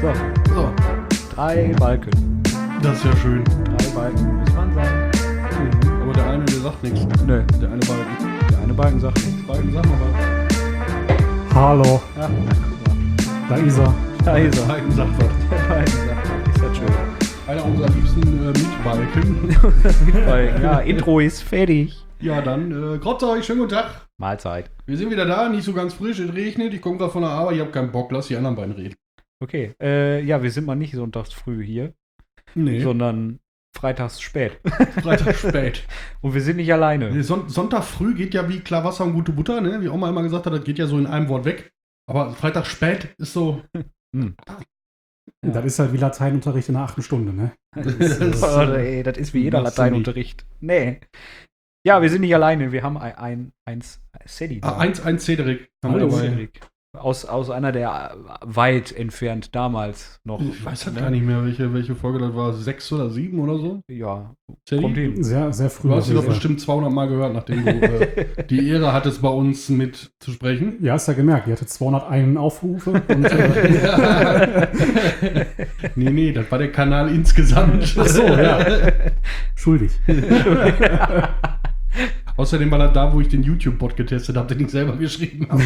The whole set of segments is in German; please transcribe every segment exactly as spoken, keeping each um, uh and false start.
So. So. Drei Balken. Das ist ja schön. Drei Balken muss man sein. Mhm. Aber der eine, der sagt nichts. Nö. Der eine Balken. Der eine Balken sagt nichts. Balken, sag mal was. Hallo, Ja, guck mal. da ist er. Da ist er. Balken sagt was. Der Balken sagt was. Ist das schön. Einer unserer liebsten äh, Mietbalken. Balken. Ja, Intro ist fertig. Ja, dann, äh, grüßt euch, schönen guten Tag. Mahlzeit. Wir sind wieder da, nicht so ganz frisch, es regnet, ich komme gerade von der Arbeit, ich habe keinen Bock, lass die anderen beiden reden. Okay. Äh, ja, wir sind mal nicht sonntags früh hier, Nee, sondern freitags spät. Freitag spät. Und wir sind nicht alleine. Nee, Son- Sonntag früh geht ja wie klar Wasser und gute Butter, ne? Wie Oma immer gesagt hat, das geht ja so in einem Wort weg. Aber Freitag spät ist so. Hm. Ja. Das ist halt wie Lateinunterricht in der achten Stunde, ne? Das ist, Oh, äh, ey, das ist wie jeder machst du Lateinunterricht. Nee. Ja, wir sind nicht alleine. Wir haben ein, ein, eins Cedric. ah, eins eins Cedric haben wir Hallo. dabei. Cedric. Aus, aus einer der weit entfernt damals noch. Ich weiß halt ne? gar nicht mehr, welche, welche Folge das war. Sechs oder sieben oder so? Ja, Cedric? kommt hin. Sehr, sehr früh. Du hast sie doch Ja. bestimmt zweihundert Mal gehört, nachdem du äh, die Ehre hattest, bei uns mit zu sprechen. Ja, hast ja gemerkt, die hatte zweihunderteins Aufrufe. Und, äh, Nee, nee, das war der Kanal insgesamt. ach so, ja. Schuldig. Außerdem war das da, wo ich den YouTube-Bot getestet habe, den ich selber geschrieben habe.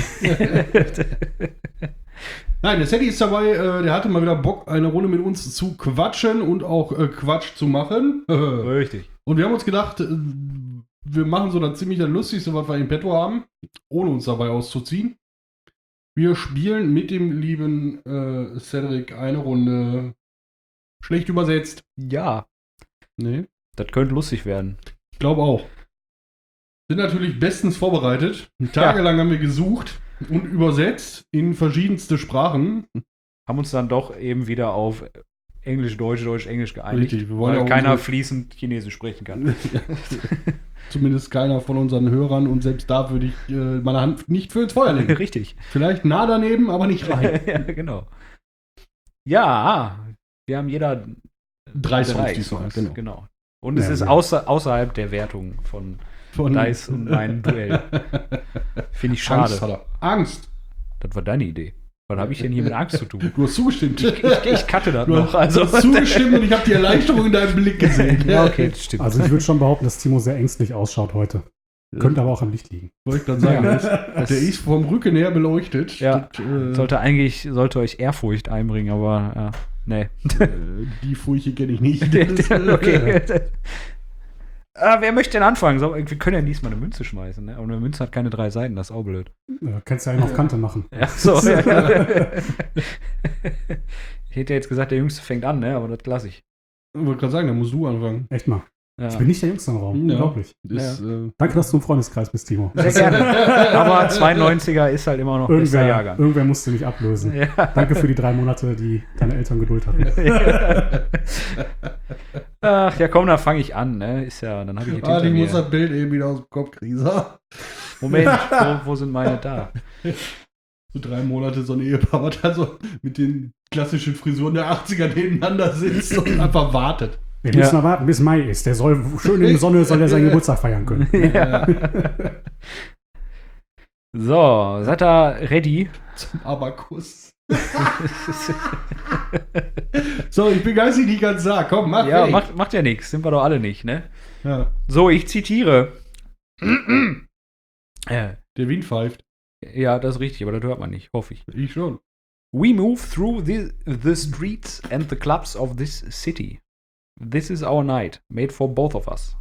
Nein, der Sadie ist dabei, äh, der hatte mal wieder Bock, eine Runde mit uns zu quatschen und auch äh, Quatsch zu machen. Richtig. Und wir haben uns gedacht, äh, wir machen so das ziemlich das Lustigste, was wir in petto haben, ohne uns dabei auszuziehen. Wir spielen mit dem lieben äh, Cedric eine Runde schlecht übersetzt. Ja, Nee, das könnte lustig werden. ich glaube auch. Sind natürlich bestens vorbereitet. Tagelang haben wir gesucht und übersetzt in verschiedenste Sprachen. Haben uns dann doch eben wieder auf Englisch, Deutsch, Deutsch, Englisch geeinigt. Richtig, wir wollen weil ja auch keiner unsere- fließend Chinesisch sprechen kann. Zumindest keiner von unseren Hörern und selbst da würde ich äh, meine Hand nicht für ins Feuer legen. Richtig. Vielleicht nah daneben, aber nicht rein. Ja, genau. Ja, wir haben jeder Drei Songs drei diesmal, Songs, genau. genau. Und es Ja, ist ja. außer, außerhalb der Wertung von Von Dice und mein Duell. Finde ich schade. Angst hat er. Angst. Das war deine Idee. Was habe ich denn hier mit Angst zu tun? Du hast zugestimmt. Ich, ich cutte das Du noch. hast, Also, du hast zugestimmt und ich habe die Erleichterung in deinem Blick gesehen. ja, okay, das stimmt. Also ich würde schon behaupten, dass Timo sehr ängstlich ausschaut heute. Könnte aber auch am Licht liegen. Wollte ich dann sagen. Ja. Der, ist, der ist vom Rücken her beleuchtet. Ja. Das, äh, sollte eigentlich, sollte euch Ehrfurcht einbringen, aber ja, nee. äh, die Furche kenne ich nicht. Okay. Ah, wer möchte denn anfangen? So, wir können ja diesmal eine Münze schmeißen, ne? Aber eine Münze hat keine drei Seiten, das ist auch blöd. Ja, kannst ja einen auf Kante machen. Ja, so. Ja. Ich hätte jetzt gesagt, der Jüngste fängt an, ne? Aber das lasse ich. Ich wollte gerade sagen, da musst du anfangen. Echt mal. Ja. Ich bin nicht der Jüngste im Raum. Ja. Unglaublich. Ist, äh, Danke, dass du im Freundeskreis bist, Timo. Sehr gerne. Aber zweiundneunziger ist halt immer noch bester Irgendwer, Jahrgang. irgendwer musste mich ablösen. Ja. Danke für die drei Monate, die deine Eltern Geduld hatten. Ach ja, komm, dann fange ich an, ne? Ist ja, dann habe ich hier ah, hinter ich muss mir. das Bild eben wieder aus dem Kopf kriegen. So. Moment, wo, wo sind meine da? So drei Monate so ein Ehepaar, was da so mit den klassischen Frisuren der achtziger nebeneinander sitzt und einfach wartet. Wir Ja. müssen erwarten, bis Mai ist. Der soll schön in der Sonne, soll er seinen Geburtstag feiern können. Ja. So, seid ihr ready? Zum Abakus. So, ich bin geistig nicht ganz da. Komm, mach Ja, fertig. macht, macht ja nichts, sind wir doch alle nicht, ne? Ja, So, ich zitiere. äh, der Wind pfeift. ja, das ist richtig, aber das hört man nicht, hoffe ich. Ich schon. We move through the, the streets and the clubs of this city. This is our night, made for both of us.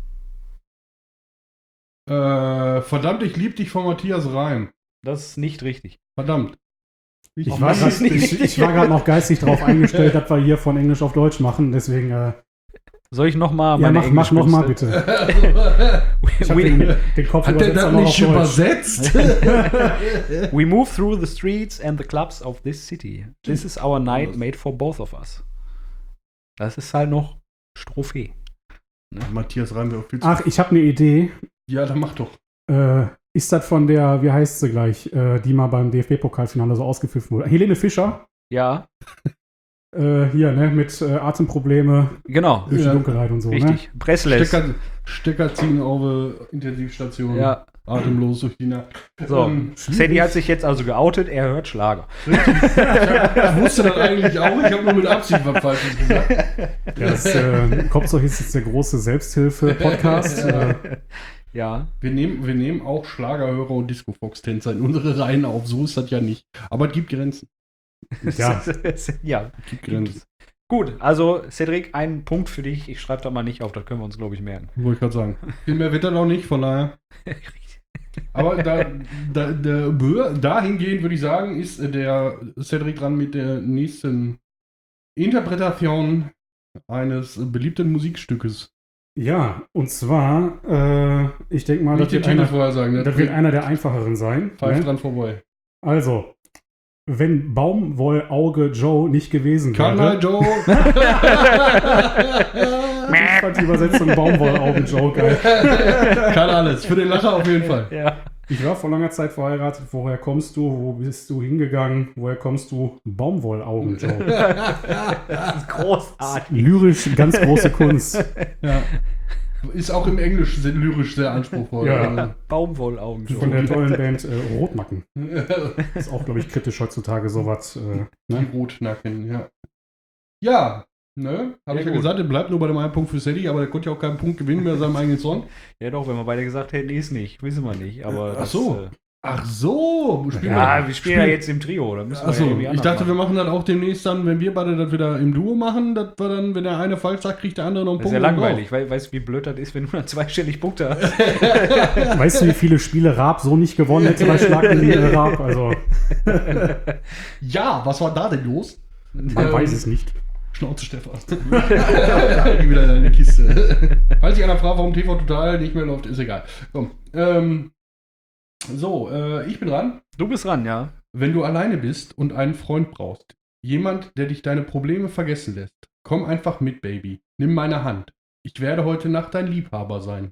Äh, verdammt, ich lieb dich von Matthias Reim. Das ist nicht richtig. Verdammt. Ich war grad- ich, ich war gerade noch geistig darauf eingestellt, dass wir hier von Englisch auf Deutsch machen. Deswegen, äh, Soll ich nochmal ja, meine mach, mach noch mal Englischkünste- bitte. Ich habe den, den Kopf Hat der das noch nicht auf Deutsch. übersetzt? We move through the streets and the clubs of this city. This is our night made for both of us. Das ist halt noch Strophe. Matthias Reim wäre auch viel zu. Ach, ich habe eine Idee. Ja, dann mach doch. Äh, ist das von der, wie heißt sie gleich, äh, die mal beim D F B-Pokalfinale so ausgepfiffen wurde? Helene Fischer? Ja. Äh, hier, ne, mit äh, Atemprobleme, Genau. durch Ja. die Dunkelheit und so, Richtig. Breathless. Stecker, Stecker ziehen auf der Intensivstation. Ja. Atemlos durch die Nacht. So. Ähm, Sadie hat sich jetzt also geoutet, er hört Schlager. Ich wusste das eigentlich auch. Ich habe nur mit Absicht was Falsches gesagt. Ja, das äh, Kopfzeug ist jetzt der große Selbsthilfe-Podcast. äh, Ja. Wir nehmen, wir nehmen auch Schlagerhörer und Disco-Fox-Tänzer in unsere Reihen auf. So ist das ja nicht. Aber es gibt Grenzen. ja, ja. Es gibt Grenzen. Gut, also Cedric, ein Punkt für dich. Ich schreibe da mal nicht auf, das können wir uns, glaube ich, merken. Wollte ich gerade sagen. Viel mehr wird er noch nicht, von daher. Aber da, da, da, dahingehend würde ich sagen, ist der Cedric dran mit der nächsten Interpretation eines beliebten Musikstückes. ja, und zwar, äh, ich denke mal, das Nicht den wird, Titel einer, vorher sagen. das wird einer der einfacheren sein. Pfeift Ne? dran vorbei. Also, wenn Baumwollauge Joe nicht gewesen Kanal wäre. Joe. Ich fand die Übersetzung Baumwollaugen Joe geil. Kann alles. Für den Lacher auf jeden Fall. Ja. Ich war vor langer Zeit verheiratet. Woher kommst du? Wo bist du hingegangen? Woher kommst du? Baumwollaugen Joe. Das ist großartig. Lyrisch ganz große Kunst. Ja. Ist auch im Englisch sehr, lyrisch sehr anspruchsvoll. Ja. Baumwollaugen. Von der tollen Band äh, Rotnacken. Ist auch, glaube ich, kritisch heutzutage sowas. Äh, Die ne? Rotnacken, ja. Ja, ne? Habe Ja, ich ja gut. gesagt, er bleibt nur bei dem einen Punkt für Sadie, aber der konnte ja auch keinen Punkt gewinnen bei seinem eigenen Song. Ja doch, wenn wir beide gesagt hätten, ist nicht. Wissen wir nicht. Aber Ach das, so. Äh, Ach so. Spielen ja, wir spielen ja spielen- jetzt im Trio. Da müssen wir Achso, ja irgendwie ich anders dachte, wir machen. machen das auch demnächst dann, wenn wir beide das wieder im Duo machen, dass wir dann, wenn der eine falsch sagt, kriegt der andere noch einen Das ist Punkt. ja oben drauf. langweilig. Weil, weißt du, wie blöd das ist, wenn du dann zweistellig Punkte hast? Weißt du, wie viele Spiele Raab so nicht gewonnen hätte bei Schlag den äh, Raab? Also, Ja, was war da denn los? man Ähm, weiß es nicht. Schnauze, Stefan. Geh wieder in deine Kiste. Falls sich einer fragt, warum T V Total nicht mehr läuft, ist egal. Komm. Ähm, so, äh, ich bin dran. Du bist dran, ja. Wenn du alleine bist und einen Freund brauchst, jemand, der dich deine Probleme vergessen lässt, komm einfach mit, Baby. Nimm meine Hand. Ich werde heute Nacht dein Liebhaber sein.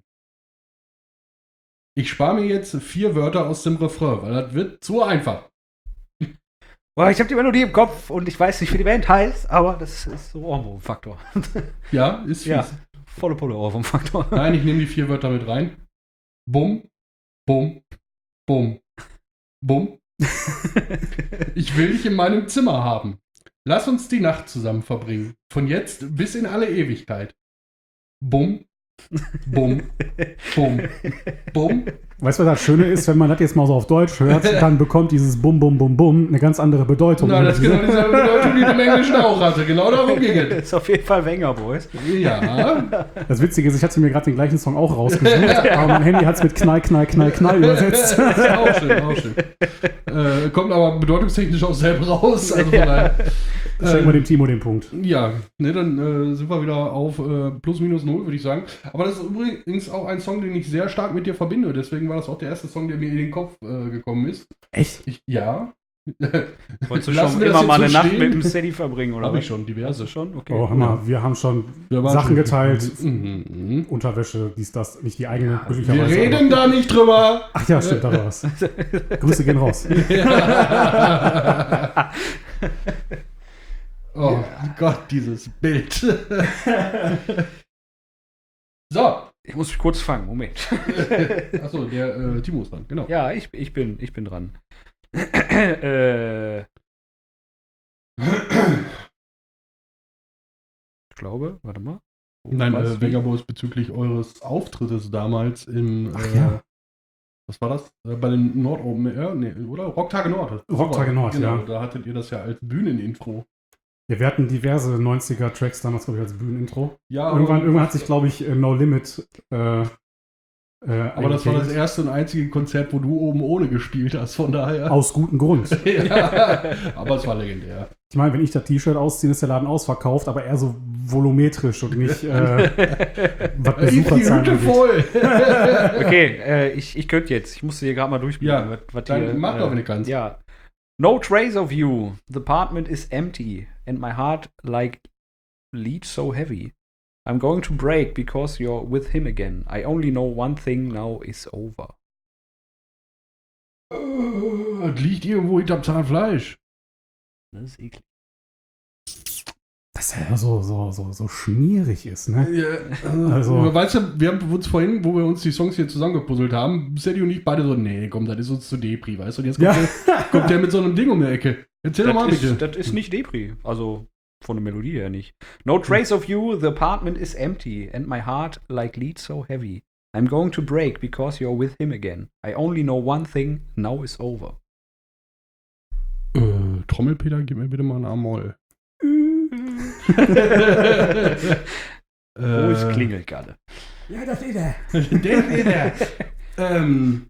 Ich spare mir jetzt vier Wörter aus dem Refrain, weil das wird zu einfach. Boah, ich habe die Melodie im Kopf und ich weiß nicht, wie die Band heißt, aber das ist so Ohrwurm-Faktor. Ja, ist fies. Ja, volle Pulle Ohrwurm-Faktor. Nein, ich nehme die vier Wörter mit rein. Bum, bum, bum, bum. Ich will dich in meinem Zimmer haben. Lass uns die Nacht zusammen verbringen. Von jetzt bis in alle Ewigkeit. Bum, bum, bum, bum. Weißt du, was das Schöne ist, wenn man das jetzt mal so auf Deutsch hört, dann bekommt dieses Bum, Bum, Bum, Bum eine ganz andere Bedeutung. Na, das ist genau dieselbe Bedeutung, die du im Englischen auch hatte. Genau darum ging es. Das ist auf jeden Fall Wenger, Boys. Ja. Das Witzige ist, ich hatte mir gerade den gleichen Song auch rausgesucht, aber mein Handy hat es mit Knall, Knall, Knall, Knall übersetzt. Auch schön, auch schön. Äh, kommt aber bedeutungstechnisch auch selber raus. Also von daher. Schenken wir dem Timo den Punkt. Ja, ne, dann äh, sind wir wieder auf äh, plus minus null, würde ich sagen. Aber das ist übrigens auch ein Song, den ich sehr stark mit dir verbinde. Deswegen war das auch der erste Song, der mir in den Kopf äh, gekommen ist. Echt? Ich, ja. Wolltest du Lassen schon wir das immer mal eine jetzt so Nacht stehen? mit dem Steady verbringen, oder? Habe was? ich schon, diverse. Hast du schon? Okay. Oh, hör mal, wir haben schon Wir waren Sachen schon- geteilt, Mhm. Unterwäsche, dies, das, nicht die eigene, Wir glücklicherweise. reden da nicht drüber. Ach ja, stimmt, da war was. Grüße gehen raus. Oh Gott, dieses Bild. So. Ich muss mich kurz fangen, Moment. Achso, der äh, Timo ist dran, genau. Ja, ich, ich, bin, ich bin dran. äh, ich glaube, warte mal. Nein, Was? äh, Vegabos bezüglich eures Auftrittes damals im, Ach äh, ja. was war das? Äh, bei den Nord Open Air, nee, oder? Rocktage Nord. Rocktage Nord, genau, ja. Da hattet ihr das ja als Bühnenintro. Ja, wir hatten diverse neunziger-Tracks damals, glaube ich, als Bühnenintro. Ja, Irgendwann, irgendwann hat sich, glaube ich, äh, No Limit äh, äh, aber das war das eingekegelt. erste und einzige Konzert, wo du oben ohne gespielt hast, von daher. Aus gutem Grund. Ja, aber es war legendär. Ich meine, wenn ich das T-Shirt ausziehe, ist der Laden ausverkauft, aber eher so volumetrisch und nicht, äh, was Ist die Besucherzahlen Hütte angeht. voll. Okay, äh, ich, ich könnte jetzt. Ich musste hier gerade mal durchblicken. Ja, was, was dann hier, mach äh, doch, wenn du kannst. Ja. No trace of you. The apartment is empty. And my heart like lead so heavy. I'm going to break because you're with him again. I only know one thing now is over. Äh, Das liegt irgendwo hinterm Zahnfleisch. Das ist eklig. Was ja so, so, so, so schmierig ist, ne? Ja, Also- also, weißt du, wir haben uns vorhin, wo wir uns die Songs hier zusammengepuzzelt haben, Sadie und ich beide so, nee, komm, das ist uns zu Depri, weißt du? Und jetzt kommt, Ja. der, kommt der mit so einem Ding um die Ecke. Erzähl doch mal Das bitte. ist, das ist nicht Depri. Also von der Melodie her nicht. No trace of you, the apartment is empty, and my heart like lead so heavy. I'm going to break because you're with him again. I only know one thing, now is over. Äh, Trommelpeter, gib mir bitte mal ein A-Moll. Wo ist Klingelgalle? Ja, das ist er. Der wieder. ähm,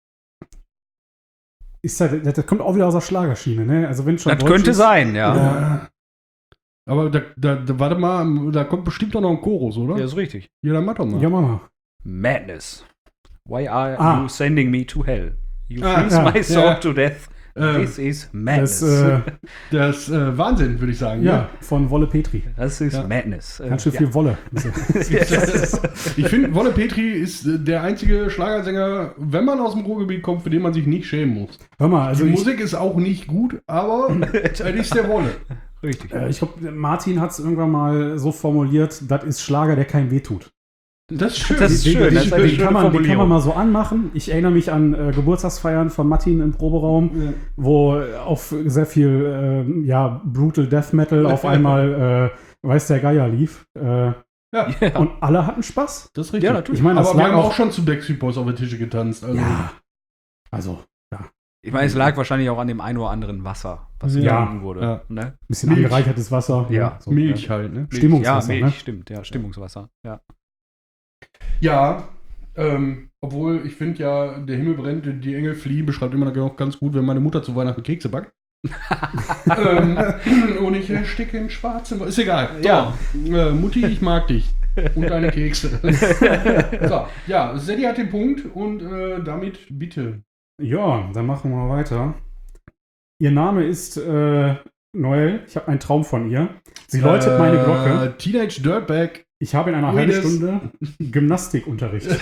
Ist das, das kommt auch wieder aus der Schlagerschiene, ne? Also wenn schon Das Deutsch könnte ist, sein, ja. ja. Aber da, da, da, warte mal, da kommt bestimmt doch noch ein Chorus, oder? Ja, ist richtig. Ja, dann mach doch mal. Ja, Mama. Madness. Why are Ah. you sending me to hell? You Ah, freeze ja, my soul ja. to death. Ähm, This is madness. Das, äh, Das ist äh, Wahnsinn, würde ich sagen. ja, von Wolle Petri. Das ist Ja. Madness. Äh, Ganz schön ja. viel Wolle. Ich finde, Wolle Petri ist äh, der einzige Schlagersänger, wenn man aus dem Ruhrgebiet kommt, für den man sich nicht schämen muss. Hör mal, also Die ich, Musik ist auch nicht gut, aber es ist der Wolle. Richtig. äh, ich glaube, Martin hat es irgendwann mal so formuliert, das ist Schlager, der keinem wehtut. Das ist schön. Das ist Den- schön, Den, das ist eine den, schöne kann man, den kann Formulierung. man mal so anmachen. Ich erinnere mich an äh, Geburtstagsfeiern von Martin im Proberaum, Ja. wo äh, auf sehr viel äh, ja, Brutal Death Metal auf einmal äh, Weiß der Geier lief. Äh, Ja, Ja. Und alle hatten Spaß. das ist richtig. Ja, natürlich. Ich meine, das aber wir lag haben auch auch. schon zu Backstreet Boys auf den Tische getanzt. Also. Ja. Also, Ich meine, es lag wahrscheinlich auch an dem ein oder anderen Wasser, was Ja. getrunken wurde. Ja. Ne? ein bisschen Milch. angereichertes Wasser. Ja. so, Milch halt, ne? Stimmungswasser, Ja, Milch, ne? stimmt. Ja, Stimmungswasser. Ja. Ja, ähm, obwohl ich finde ja, der Himmel brennt, die Engel fliehen, beschreibt immer noch ganz gut, wenn meine Mutter zu Weihnachten Kekse backt. ähm, und ich ersticke in schwarzem. Ist egal. So, Ja. äh, Mutti, ich mag dich. Und deine Kekse. So, ja, Sadie hat den Punkt und äh, damit bitte. Ja, dann machen wir weiter. Ihr Name ist äh, Noel. Ich habe einen Traum von ihr. Sie läutet meine Glocke. Äh, Teenage Dirtbag. Ich habe in einer Ui, halben das- Stunde Gymnastikunterricht.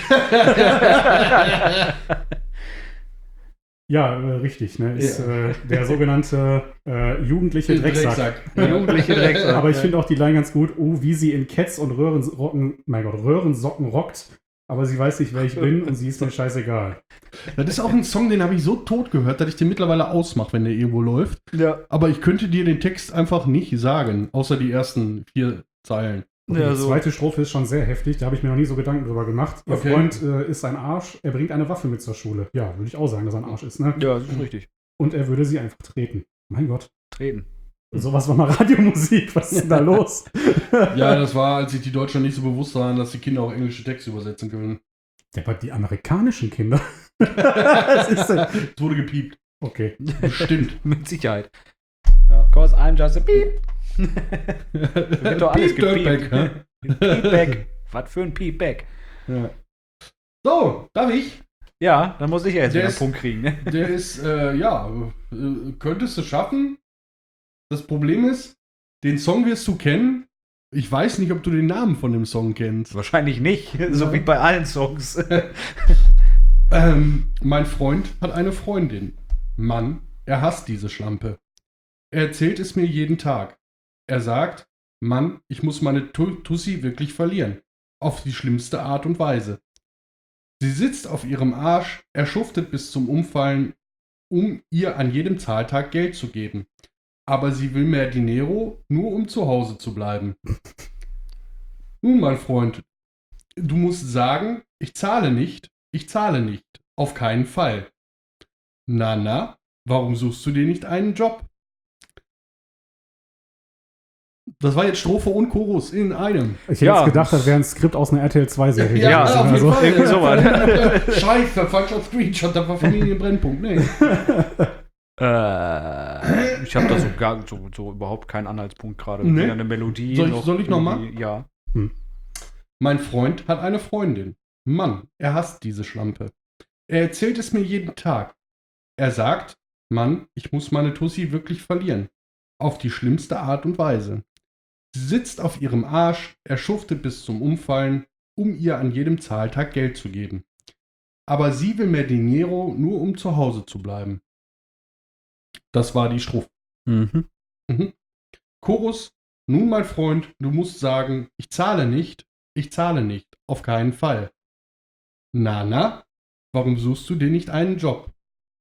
Ja, äh, richtig. Ne? Ist äh, der sogenannte äh, jugendliche Drecksack. Ja. Jugendliche Drecksack. Aber ich finde auch die Line ganz gut. Oh, wie sie in Cats und Röhrensocken, mein Gott, Röhrensocken rockt. Aber sie weiß nicht, wer ich bin und sie ist mir scheißegal. Das ist auch ein Song, den habe ich so tot gehört, dass ich den mittlerweile ausmache, wenn der irgendwo läuft. Ja. Aber ich könnte dir den Text einfach nicht sagen, außer die ersten vier Zeilen. Und Ja, die so. zweite Strophe ist schon sehr heftig. Da habe ich mir noch nie so Gedanken drüber gemacht. Ihr Okay. Freund äh, ist ein Arsch. Er bringt eine Waffe mit zur Schule. Ja, würde ich auch sagen, dass er ein Arsch ist. Ne? Ja, das ist richtig. Und er würde sie einfach treten. Mein Gott. Treten. Sowas war mal Radiomusik. Was ist denn da los? Ja, das war, als sich die Deutschen nicht so bewusst waren, dass die Kinder auch englische Texte übersetzen können. Ja, aber die amerikanischen Kinder. Was ist denn? Es wurde gepiept. Okay. Bestimmt. Mit Sicherheit. Ja. Cause I'm just a beep. Wird doch alles Piep Dirtbag, gepiept. hä? Peepback. Was für ein Peepback. Ja. So, darf ich? Ja, dann muss ich ja jetzt Der wieder einen ist- Punkt kriegen. Ne? Der ist, äh, ja, äh, könntest du schaffen. Das Problem ist, den Song wirst du kennen. Ich weiß nicht, ob du den Namen von dem Song kennst. Wahrscheinlich nicht, so wie bei allen Songs. Ähm, mein Freund hat eine Freundin. Mann, er hasst diese Schlampe. Er erzählt es mir jeden Tag. Er sagt, Mann, ich muss meine Tu- Tussi wirklich verlieren. Auf die schlimmste Art und Weise. Sie sitzt auf ihrem Arsch, er schuftet bis zum Umfallen, um ihr an jedem Zahltag Geld zu geben. Aber sie will mehr Dinero, nur um zu Hause zu bleiben. Nun, mein Freund, du musst sagen, ich zahle nicht, ich zahle nicht, auf keinen Fall. Na, na, warum suchst du dir nicht einen Job? Das war jetzt Strophe und Chorus in einem. Ich hätte Ja. jetzt gedacht, das wäre ein Skript aus einer R T L zwei Serie. Ja, gewesen. auf jeden also, Fall. irgendwie sowas. Scheiße, falscher Screenshot, da war Familienbrennpunkt. Nee. Äh, ich habe da so, gar, so, so überhaupt keinen Anhaltspunkt gerade. Nee. Weder eine Melodie. Soll ich- soll ich noch mal? irgendwie- Ja. Mein Freund hat eine Freundin. Mann, er hasst diese Schlampe. Er erzählt es mir jeden Tag. Er sagt, Mann, ich muss meine Tussi wirklich verlieren. Auf die schlimmste Art und Weise. Sie sitzt auf ihrem Arsch, er schuftet bis zum Umfallen, um ihr an jedem Zahltag Geld zu geben. Aber sie will mehr Dinero, nur um zu Hause zu bleiben. Das war die Strophe. Mhm. Mhm. Chorus, Nun, mein Freund, du musst sagen, ich zahle nicht, ich zahle nicht, auf keinen Fall. Na, na, warum suchst du dir nicht einen Job?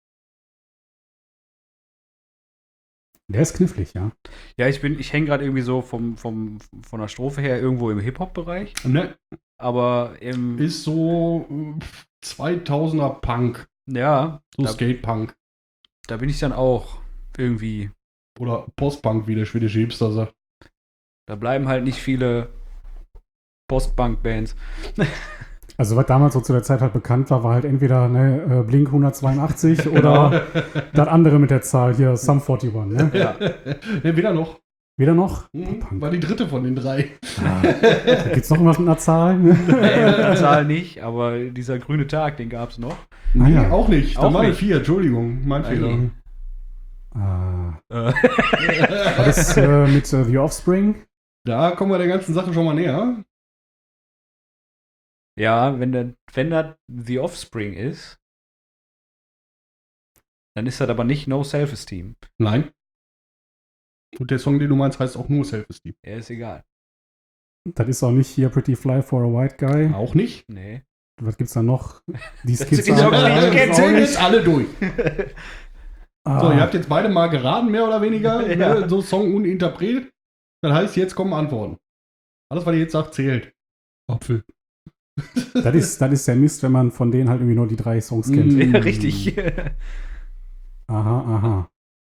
Der ist knifflig, ja. Ja, ich bin, ich hänge gerade irgendwie so vom, vom, von der Strophe her irgendwo im Hip-Hop-Bereich. Ne, Aber im, ist so äh, zweitausender Punk, ja, so da, Skate-Punk da bin ich dann auch irgendwie. oder Post-Punk, wie der schwedische Hipster sagt. Da bleiben halt nicht viele Post-Punk-Bands. Also was damals so zu der Zeit halt bekannt war, war halt entweder ne, äh, Blink hundertzweiundachtzig oder das andere mit der Zahl hier, Sum einundvierzig. Ne? Ja. Ne, weder noch. Wieder noch? Hm, Punk. war die dritte von den drei. Ah, da gibt's noch irgendwas mit einer Zahl? Nee, die Zahl nicht, aber dieser grüne Tag, den gab es noch. Nee, Ah, ja. auch nicht. Da Auch waren nicht. vier, Entschuldigung, mein Ah, Fehler. je. Ah, Äh, war das äh, mit äh, The Offspring? Da kommen wir der ganzen Sache schon mal näher. ja, wenn, der, wenn das The Offspring ist, dann ist das aber nicht No Self-Esteem. Nein. Und der Song, den du meinst, heißt auch nur Self-Esteem. Ja, ist egal. Das ist auch nicht hier Pretty Fly for a White Guy. Auch nicht. Nee. Was gibt's da noch? Die Das Skizze. sind die Songs, die ich Wir kenne. zählen jetzt alle durch. Ah, So, ihr habt jetzt beide mal geraten, mehr oder weniger. Ja. Ne? So Song und Interpret. Das heißt, jetzt kommen Antworten. Alles, was ihr jetzt sagt, zählt. Apfel. das, ist, das ist der Mist, wenn man von denen halt irgendwie nur die drei Songs kennt. Mm. Ja, richtig. Aha, aha.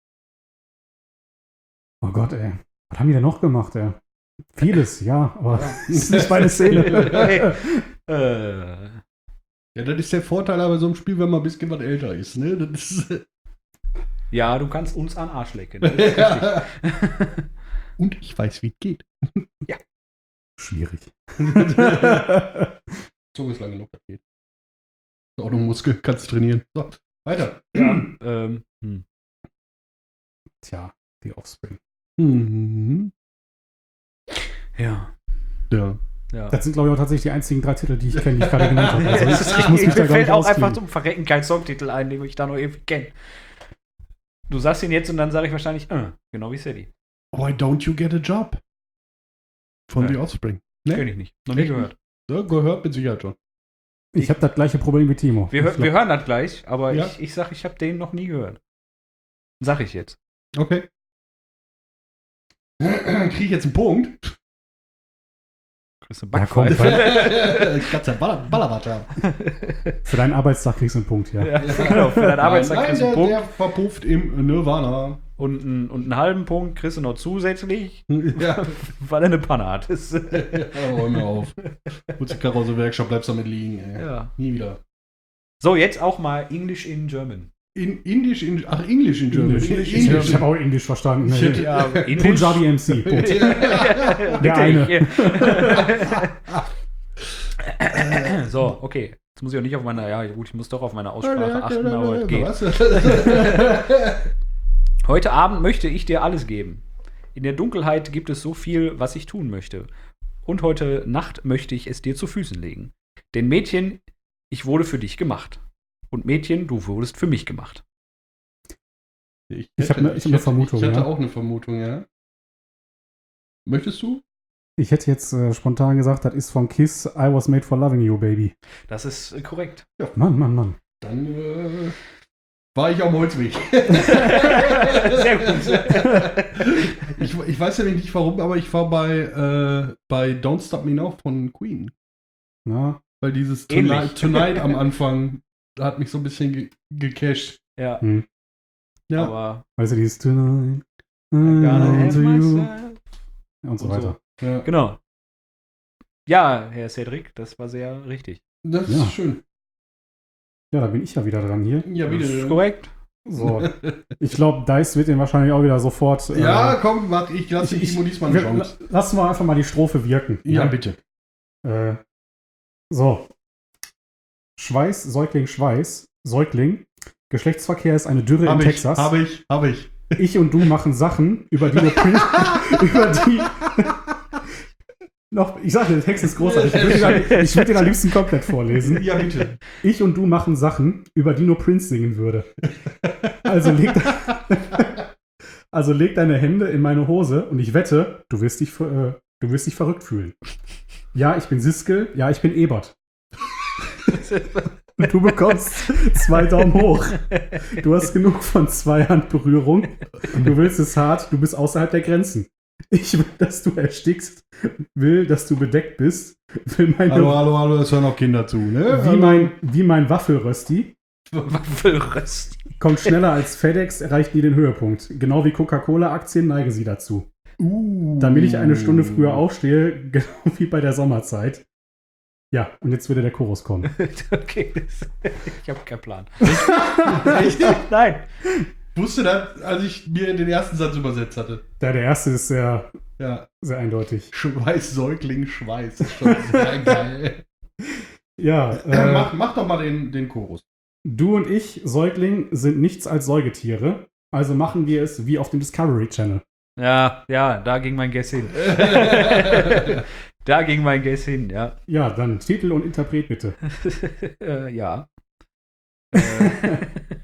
Oh Gott, ey. Was haben die denn noch gemacht, ey? Vieles, ja, aber das ist nicht meine Szene. äh, Ja, das ist der Vorteil aber so einem Spiel, wenn man ein bisschen was älter ist. Ne? Das ist ja, du kannst uns an Arsch lecken. Das ist richtig. und ich weiß, wie es geht. Schwierig. Zunge ist lang genug, das geht. Ist auch noch ein Muskel, kannst du trainieren. So, weiter. Ja, ähm, hm. Tja, die Offspring. Mhm. ja. Ja. ja. Das sind, glaube ich, auch tatsächlich die einzigen drei Titel, die ich kenne, die ich gerade genannt habe. Also Das ich, ist ich muss mich da mir gar fällt nicht auch einfach auskriegen. zum Verrecken kein Songtitel ein, den ich da noch irgendwie kenne. Du sagst ihn jetzt und dann sage ich wahrscheinlich, äh, genau wie Sadie. Why don't you get a job? Von Ja. The Offspring. Kenn ich nicht. Noch nie Echt gehört. Ja, gehört mit Sicherheit schon. Ich habe das gleiche Problem wie Timo. Wir, hör, Ich glaub- wir hören das gleich, aber Ja. ich, ich sag, ich habe den noch nie gehört. Sag ich jetzt. Okay. Kriege ich jetzt einen Punkt? Kriegst du einen Ja, komm, Backpfeife. Ich kann ja Baller, Ballerwatt haben. Für deinen Arbeitstag kriegst du einen Punkt, ja. Ja, genau, für deinen Arbeitstag Nein, kriegst du der, einen der Punkt. verpufft im Nirvana. Und, einen- und einen halben Punkt kriegst du noch zusätzlich, Ja, weil er eine Panne hat. Das, ja räum mir auf. Putz die Karre aus der Werkstatt, bleibst damit liegen. Ey. ja. Nie wieder. So, jetzt auch mal English in German. In Indisch, in, ach, Englisch in German. Englisch. In- Ich, ich habe auch Englisch verstanden. Ich hätte- Ja, Punjabi M C. Punkt. Der eine. So, okay. Jetzt muss ich auch nicht auf meine, ja gut, ich muss doch auf meine Aussprache achten, aber es geht. Was? Heute Abend möchte ich dir alles geben. In der Dunkelheit gibt es so viel, was ich tun möchte. Und heute Nacht möchte ich es dir zu Füßen legen. Denn Mädchen, ich wurde für dich gemacht. Und Mädchen, du wurdest für mich gemacht. Ich, Ich hab ne- ich hab eine hätte- Vermutung, Ich hatte ja. auch eine Vermutung, ja. Möchtest du? Ich hätte jetzt äh, spontan gesagt, das ist von Kiss, I was made for loving you, baby. Das ist äh, korrekt. Mann, Mann, Mann. Dann äh, war ich am Holzweg. Sehr gut. ich, ich weiß ja nicht warum, aber ich war bei, äh, bei Don't Stop Me Now von Queen. Na, Weil dieses Ähnlich. Tonight, Tonight am Anfang hat mich so ein bisschen ge gecasht. Ja, hm. Ja. aber weißt du, dieses Tonight, Gotta I have to you myself. und so Und weiter. ja. Genau. Ja, Herr Cedric, das war sehr richtig. Das Ja. ist schön. Ja, da bin ich ja wieder dran hier. Ja, Das ist wieder. korrekt. So, ich glaube, Dice wird den wahrscheinlich auch wieder sofort. äh, Ja, komm, warte, ich lasse ich, Timo ich, diesmal eine wir, Chance. lassen wir einfach mal die Strophe wirken. Ja, ne? bitte. Äh, so. Schweiß, Säugling, Schweiß, Säugling. Geschlechtsverkehr ist eine Dürre Hab in ich, Texas. hab ich, hab ich. Ich und du machen Sachen, über die wir Prince, über die noch, ich sage, der Text ist großartig. Ich würde den, ich würd den am liebsten komplett vorlesen. Ja, bitte. Ich und du machen Sachen, über die nur Prince singen würde. Also leg, Also leg deine Hände in meine Hose und ich wette, du wirst dich, äh, du wirst dich verrückt fühlen. Ja, ich bin Siskel, ja, ich bin Ebert. Und du bekommst zwei Daumen hoch. Du hast genug von zwei Handberührung. Du willst es hart, du bist außerhalb der Grenzen. Ich will, dass du erstickst, will, dass du bedeckt bist, will meine, Hallo, hallo, hallo, es hören auch Kinder zu, ne? wie mein, wie mein Waffelrösti, Waffelröst. kommt schneller als FedEx, erreicht nie den Höhepunkt. Genau wie Coca-Cola-Aktien neigen sie dazu. Uh. Damit ich eine Stunde früher aufstehe, genau wie bei der Sommerzeit. Ja, und jetzt würde der Chorus kommen. Okay, das, ich habe keinen Plan. Echt? Nein. Wusste das, als ich mir den ersten Satz übersetzt hatte. Ja, der erste ist sehr, Ja. sehr eindeutig. Schweiß, Säugling, Schweiß. Ist schon sehr geil. Ja, Äh, äh, mach, mach doch mal den, den Chorus. du und ich, Säugling, sind nichts als Säugetiere. Also machen wir es wie auf dem Discovery Channel. Ja, ja, da ging mein Guess hin. Da ging mein Guess hin, ja. Ja, dann Titel und Interpret bitte. äh, ja. Äh,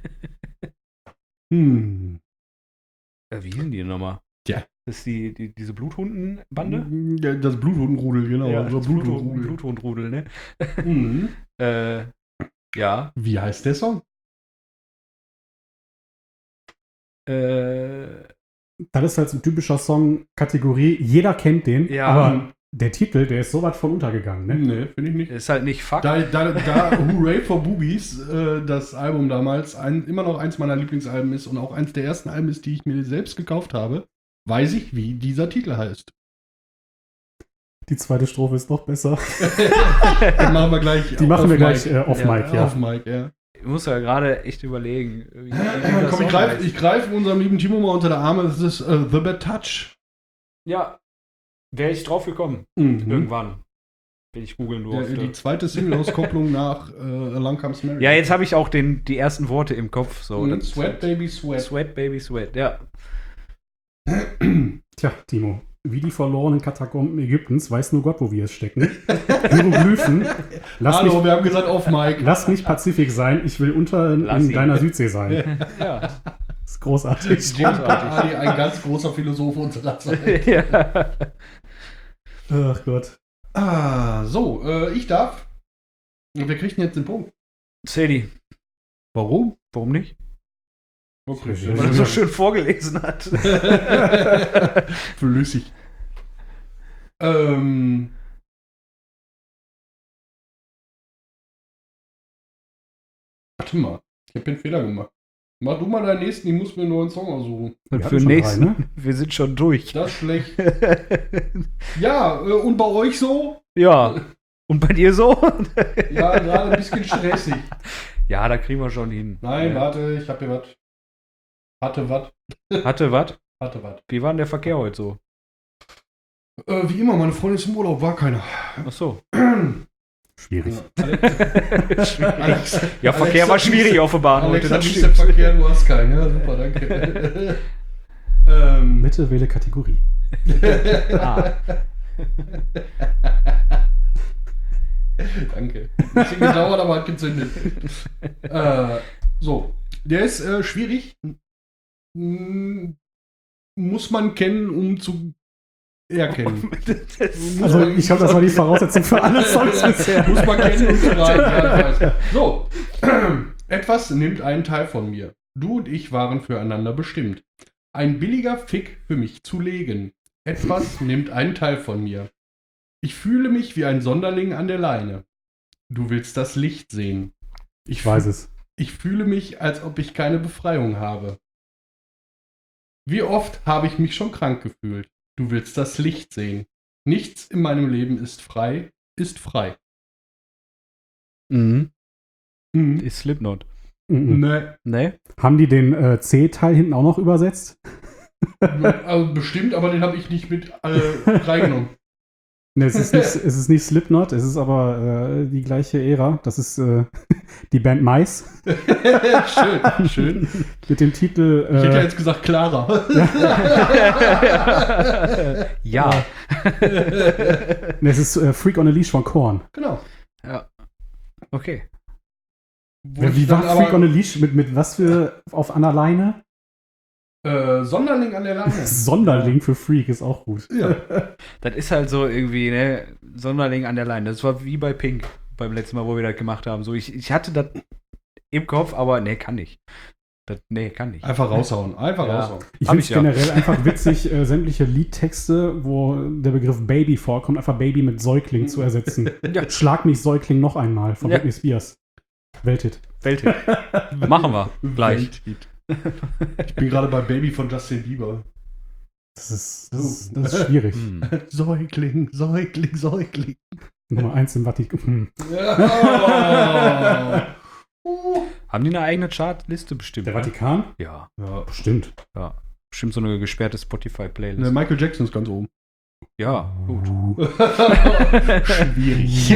Hm. äh, wie hießen die denn nochmal? Tja. Das ist die, die, diese Bluthundenbande? Ja, das Bluthundenrudel, genau. Ja, unser das Bluthund, Bluthundenrudel. Bluthundrudel, ne? Mhm. Äh, ja. Wie heißt der Song? Äh, Das ist halt so ein typischer Song, Kategorie, jeder kennt den, Ja. aber der Titel, der ist so weit von untergegangen, ne? Nee, finde ich nicht. ist halt nicht Fuck. Da, da, da Hooray for Boobies, äh, das Album damals, ein, immer noch eins meiner Lieblingsalben ist und auch eins der ersten Alben ist, die ich mir selbst gekauft habe, weiß ich, wie dieser Titel heißt. Die zweite Strophe ist noch besser. Die machen wir gleich Die machen auf wir gleich Mic. äh, off Ja, Mic, ja. Auf Mic, ja. Ich muss ja gerade echt überlegen. Wie, wie das Komm, ich Song greife heißt. ich greif unserem lieben Timo mal unter der Arme. Das ist äh, The Bad Touch. Ja. Wäre ich drauf gekommen. Mhm. Irgendwann. Wenn ich googeln Der, durfte. die zweite Single-Auskopplung nach äh, Along Comes Mary. Ja, jetzt habe ich auch den, die ersten Worte im Kopf. So, Mhm, das- Sweat Baby Sweat. Sweat, Baby, Sweat. Ja. Tja, Timo, wie die verlorenen Katakomben Ägyptens, weiß nur Gott, wo wir es stecken. Hieroglyphen, lass, Hallo, mich, wir haben gesagt auf Mic. lass mich Pazifik sein, ich will unter in, Lass in ihn. deiner Südsee sein. Ja. Das ist großartig. Ali, ein ganz großer Philosoph unserer Zeit. ja. Ach Gott. Ah, so, äh, ich darf. Wir kriegen jetzt den Punkt. Sadie, Warum? warum nicht? Okay. Weil er so schön vorgelesen hat. Flüssig. Ähm. Warte mal, ich habe den Fehler gemacht. Mach du mal deinen nächsten, ich muss mir einen neuen Song aussuchen. Und Wir für hatten den schon nächsten, drei, ne? wir sind schon durch. Das ist schlecht. Ja, äh, und bei euch so? Ja. Und bei dir so? Ja, gerade ein bisschen stressig. Ja, da kriegen wir schon hin. Nein, ja. warte, ich habe hier was. Hatte was. Hatte was? Hatte was. Wie war denn der Verkehr heute so? Äh, wie immer, meine Freundin ist im Urlaub, war keiner. Ach so. Schwierig. Alex, Ja, Verkehr war schwierig auf der Bahn heute. Alex hat Das nicht der stimmt. Verkehr, du hast keinen. Ja, super, danke. ähm, Bitte wähle Kategorie. Ah. Danke. Ein bisschen gedauert, aber hat gezündet. äh, so, der ist äh, schwierig. M- Muss man kennen, um zu erkennen. Also ich glaube, das war die Voraussetzung für alle Songs bisher. Muss man kennen, um zu rein. Ja, ich weiß. So, etwas nimmt einen Teil von mir. Du und ich waren füreinander bestimmt. Ein billiger Fick für mich zu legen. Etwas nimmt einen Teil von mir. Ich fühle mich wie ein Sonderling an der Leine. Du willst das Licht sehen. Ich weiß es. Ich fühle mich, als ob ich keine Befreiung habe. Wie oft habe ich mich schon krank gefühlt? Du willst das Licht sehen. Nichts in meinem Leben ist frei, ist frei. Mhm. Mhm. Ist Slipknot. Mhm. Ne, Ne? Haben die den äh, C-Teil hinten auch noch übersetzt? also bestimmt, aber den habe ich nicht mit äh, reingenommen. Ne, es ist nicht, es ist nicht Slipknot, es ist aber äh, die gleiche Ära. Das ist äh, die Band Mice Schön, schön. mit dem Titel. Ich hätte ja Äh, jetzt gesagt Clara. Ja. ne, es ist äh, Freak on a Leash von Korn. Genau. Ja. Okay. Wo ich Wie war dann Freak aber, on a Leash mit, mit was für auf einer Leine? Äh, Sonderling an der Leine. Sonderling für Freak ist auch gut. Ja. Das ist halt so irgendwie, ne, Sonderling an der Leine. Das war wie bei Pink beim letzten Mal, wo wir das gemacht haben. So, ich, ich hatte das im Kopf, aber ne, kann nicht. Das, nee, kann nicht. Einfach raushauen. Einfach Ja. raushauen. Ich Hab finde es ich ja. generell einfach witzig, äh, sämtliche Liedtexte, wo der Begriff Baby vorkommt, einfach Baby mit Säugling zu ersetzen. Ja. Schlag mich Säugling noch einmal von Ja. Britney Spears. Welthit. Welthit. Machen wir gleich. Welthit. Ich bin gerade bei Baby von Justin Bieber. Das ist, das ist, das ist schwierig. Hm. Säugling, Säugling, Säugling. Nummer eins im Vatikan. Hm. Ja. Haben die eine eigene Chartliste bestimmt? Der ne? Vatikan? Ja, Ja. Bestimmt. ja. Bestimmt so eine gesperrte Spotify-Playlist. Ne, Michael Jackson ist ganz oben. Ja, gut. Schwierig.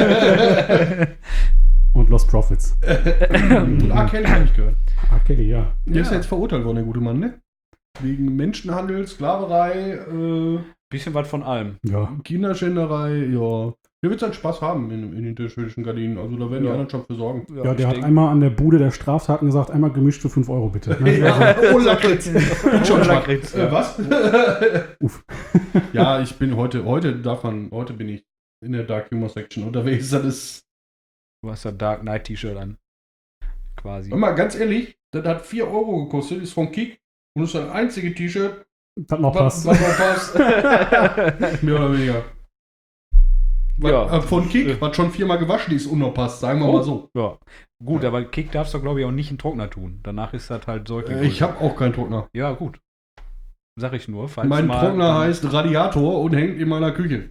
Und Lost Profits. Und R. Kelly habe ich gehört. Ah, Kelly, ja. Der ist Ja. ja jetzt verurteilt worden, der gute Mann, ne? Wegen Menschenhandel, Sklaverei, äh, Bisschen was von allem. Ja. Kinderschänderei, ja. Der wird seinen Spaß haben in, in den schwedischen Gardinen. Also da werden die Ja. anderen schon für sorgen. Ja, ich der hat denk- einmal an der Bude der Straftaten gesagt, einmal gemischt für fünf Euro bitte. Ne? Ja, oh, Lakritz. Schon Oh, mal. Lakritz, Äh, ja. was? Uff. Ja, ich bin heute, heute darf man, heute bin ich in der Dark Humor Section unterwegs. Das ist, Du hast ein Dark Knight T-Shirt an. Quasi. hör mal, ganz ehrlich, das hat vier Euro gekostet, ist von Kick und ist das einzige T-Shirt, Das noch was, passt. was noch passt. Mehr oder weniger. Was, Ja. äh, von Kick, was schon viermal gewaschen ist und noch passt, sagen wir Oh. mal so. Ja. Gut, aber Kick darfst du, glaube ich, auch nicht in Trockner tun. Danach ist das halt Säugling. Äh, ich habe auch keinen Trockner. Ja, gut. Sag ich nur. Falls Mein mal Trockner dann- heißt Radiator und hängt in meiner Küche.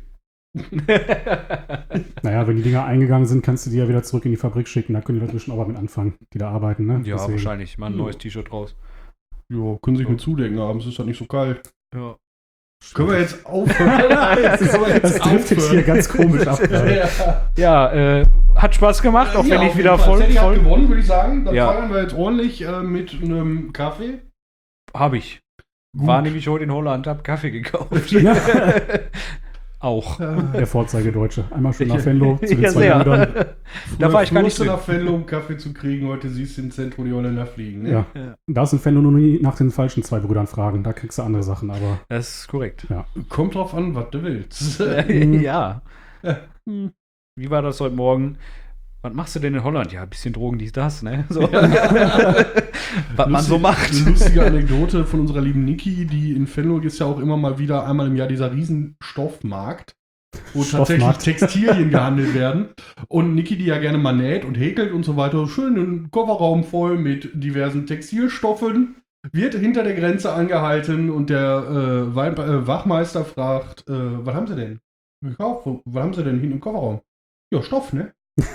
Naja, wenn die Dinger eingegangen sind, kannst du die ja wieder zurück in die Fabrik schicken. Da können die Leute schon auch mal mit anfangen, die da arbeiten. Ne? Ja, Deswegen. wahrscheinlich. Mal ein Ja. neues T-Shirt raus. Ja, können sich mit zudecken, abends ist das nicht so kalt. Ja. Können wir jetzt aufhören? Das, ist, Können wir das driftet hier ganz komisch ab. gerade. Ja. Ja, äh, hat Spaß gemacht, auch Ja, wenn ich auf wieder jeden Fall. voll, Sadie hat voll gewonnen, würde ich sagen. Dann Ja. feiern wir jetzt ordentlich äh, mit einem Kaffee. habe ich. Gut. War nämlich heute in Holland, hab Kaffee gekauft. Ja. Auch. Der Vorzeigedeutsche. Einmal schon nach Ich- Venlo zu den Ja, zwei sehr. Brüdern. Da war ich gar nicht so so. nach Venlo, um Kaffee zu kriegen. Heute siehst du im Zentrum die Holländer fliegen. Ne? Ja. Ja. Da ist in Venlo nur nie nach den falschen zwei Brüdern fragen. Da kriegst du andere Sachen, aber Das ist korrekt. Kommt drauf an, was du willst. Ja. Wie war das heute Morgen? Was machst du denn in Holland? Ja, ein bisschen Drogen, dies, das, ne? So. Was man so Lustig- macht. Eine lustige Anekdote von unserer lieben Niki, die in Venlo ist ja auch immer mal wieder einmal im Jahr dieser riesen Stoffmarkt, wo tatsächlich Stoffmarkt. Textilien gehandelt werden. Und Niki, die ja gerne mal näht und häkelt und so weiter, schön einen Kofferraum voll mit diversen Textilstoffen, wird hinter der Grenze angehalten und der äh, Wein- äh, Wachmeister fragt, äh, was haben sie denn? Gekauft? Wo- Was haben sie denn hinten im Kofferraum? Ja, Stoff, ne?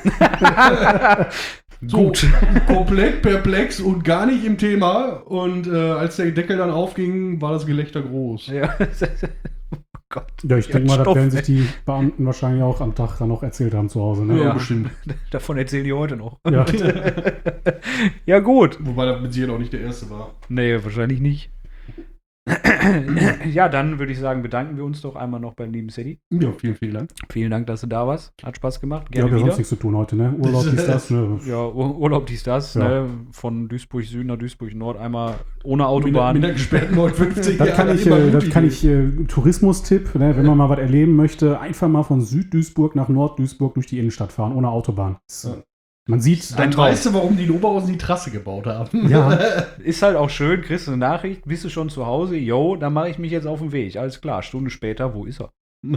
So, Gut. komplett perplex und gar nicht im Thema. Und äh, als der Deckel dann aufging, war das Gelächter groß. Ja. Oh Gott. ja, ich Ja, denke mal, das Stoff, werden ne? sich die Beamten wahrscheinlich auch am Tag dann noch erzählt haben zu Hause. Ne? Ja, Ja. bestimmt. Davon erzählen die heute noch. Ja. Ja, gut. Wobei das mit Sicherheit auch nicht der erste war. Nee, wahrscheinlich nicht. Ja, dann würde ich sagen, bedanken wir uns doch einmal noch beim lieben Sadie. Ja, vielen, vielen Dank. Vielen Dank, dass du da warst. Hat Spaß gemacht. Ja, Gerne wir haben wieder. sonst nichts zu tun heute, ne? Urlaub, dies, das, ne? Ja, Ur- Urlaub dies, das. Ja. Ne? Von Duisburg Süd nach Duisburg Nord einmal ohne Mit, Autobahn. mit einer gesperrten neunhundertfünfzig. Das kann ich, äh, das kann ich äh, Tourismus-Tipp, ne? Wenn man mal was erleben möchte, einfach mal von Süd-Duisburg nach Nord-Duisburg durch die Innenstadt fahren, ohne Autobahn. Das, Ja. Man sieht, Dann Traum. weißt du, warum die in Oberhausen die Trasse gebaut haben. Ja. Ist halt auch schön, kriegst du eine Nachricht, bist du schon zu Hause? Yo, dann mache ich mich jetzt auf den Weg. Alles klar, Stunde später, wo ist er?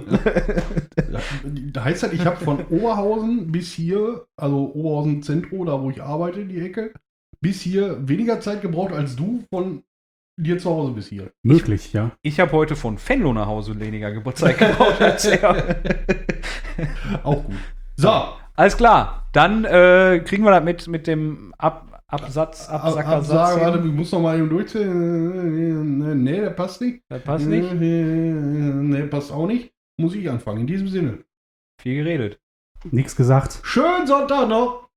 Da heißt halt, ich habe von Oberhausen bis hier, also Oberhausen Zentrum, da wo ich arbeite, die Ecke, bis hier weniger Zeit gebraucht als du von dir zu Hause bis hier. möglich, ja. Ich habe heute von Venlo nach Hause weniger Geburtstag gebraucht als er. Auch gut. So, Alles klar, dann äh, kriegen wir das mit, mit dem Ab, Absatz, Absackersatz. Absage, hin. warte, ich muss noch mal eben durchzählen. Nee, der passt nicht. Das passt nicht. Nee, passt auch nicht. Muss ich anfangen. In diesem Sinne. Viel geredet. Nix gesagt. Schönen Sonntag noch.